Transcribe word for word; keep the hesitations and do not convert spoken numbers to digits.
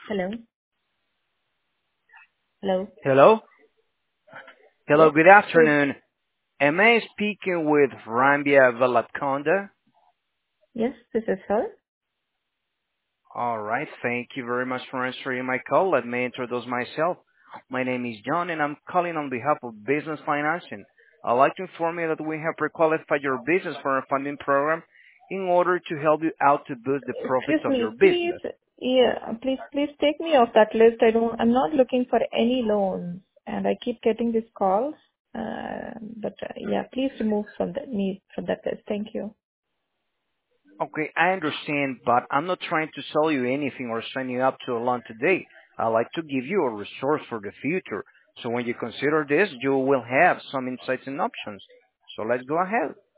Hello. Hello. Hello? Hello, Yes. good Who's, afternoon. Am I speaking with Rambia Velatkonda? yes, this is her. All right, thank you very much for answering my call. Let me introduce myself. My name is John, and I'm calling on behalf of Business Financing. I'd like to inform you that we have pre-qualified your business for a funding program in order to help you out to boost the profits Excuse of your me, please. business. Yeah, please, please take me off that list. I don't. I'm not looking for any loans, and I keep getting these calls. Uh, but uh, yeah, please remove from that me from that list. Thank you. Okay, I understand, but I'm not trying to sell you anything or sign you up to a loan today. I like to give you a resource for the future. So when you consider this, you will have some insights and options. So let's go ahead.